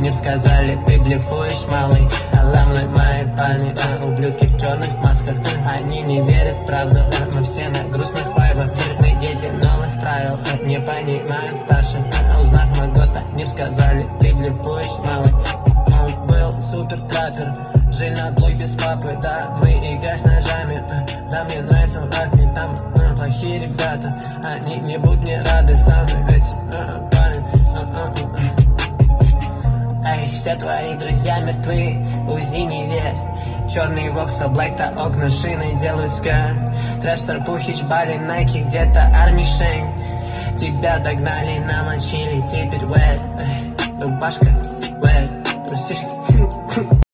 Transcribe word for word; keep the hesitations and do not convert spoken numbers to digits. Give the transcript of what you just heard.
не сказали, ты блефуешь, малый. А за мной мои парни, а, ублюдки в черных масках. Они не верят в правду, а, мы все на грустных вайбах. Мы дети новых правил, а, не понимают старших. А, узнав мой год, они сказали, ты блефуешь, малый. Он был супер траппер, жил на блок без папы, да, мы играем с ножами. а, Да, мне нравится враг, не там а, плохие ребята. Они не будут мне рады, самые эти а, парни. а, а, а. Эй, все твои друзья мертвы, УЗИ не верь. Черный воксел, блэк-то окна, шины делают скэр. Трэпстер, Пухич, Бали, Найки, где-то Арми Шейн. Тебя догнали, намочили, теперь вэт. Рубашка, вэт, трусишки.